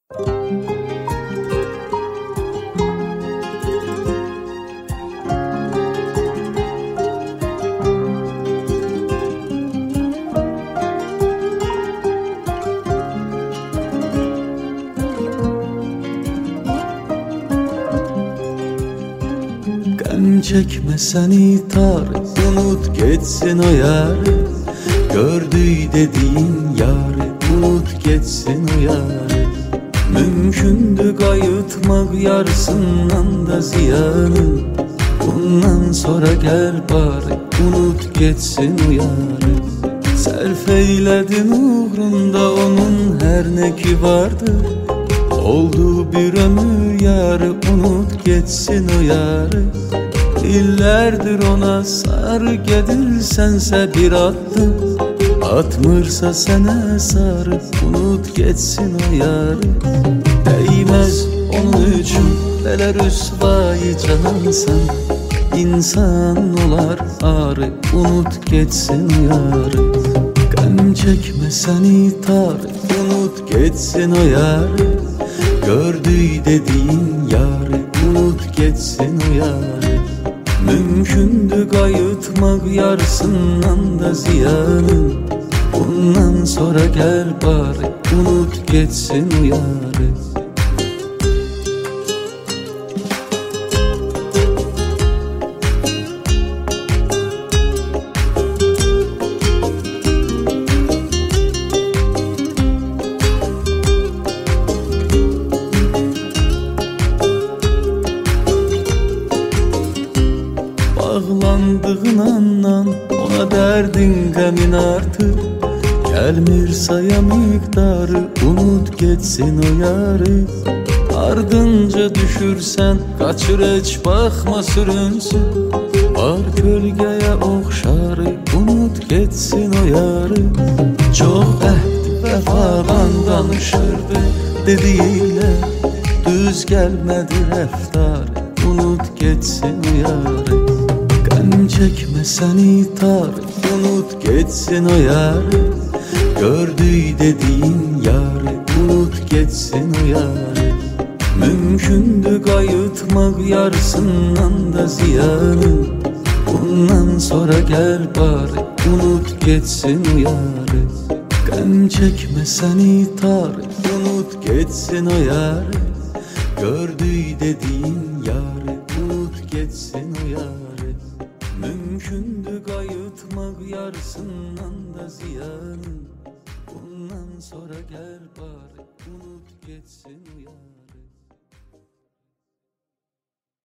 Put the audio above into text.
Qəm çəkmə səni tar, unut geçsin o yarı. Gördük dediğin yarı, unut geçsin o yarı. Mümkündü qayıtmaq yarısından da ziyanı. Bundan sonra gel bari, unut geçsin o yarı. Sərf eylədin uğrunda onun hər nə ki vardı. Oldu bir ömür yarı, unut geçsin o yarı. İllərdir ona sarı gedirsənsə bir addım. Atmırsa sənə sarı, unut geçsin o yarı. Değməz onun üçün belə rüsvayı canansan. İnsan olar arı, unut geçsin o yarı. Qəm çəkmə səni tar, unut geçsin o yarı. Gördük dediğin yarı, unut geçsin o yarı. Mümkündü qayıtmaq yarısından da ziyanı. Bundan sonra gel bari, unut geçsin o yarı. Bağlandığın andan ona dərdin qəmin artır. Gəlmir saya miqdarı, unut geçsin o yarı. Ardınca düşürsən, qaçır heç baxma sürünsün. Var kölgəyə oxşarı, unut geçsin o yarı. Çox əhd vəfadan danışırdı dediyilə. Düz gəlmədi rəftarı, unut geçsin o yarı. Qəm çəkmə səni tar, unut geçsin o yarı. Gördük dediğin yarı, unut geçsin o yarı. Mümkündü qayıtmaq yarısından da ziyanı. Bundan sonra gel bari, unut geçsin o yarı. Qəm çəkmə səni tar, unut geçsin o yarı. Gördük dediğin yarı, unut geçsin o yarı. Mümkündü qayıtmaq yarısından da ziyanı. Bundan sonra gel bari, unut geçsin o yarı.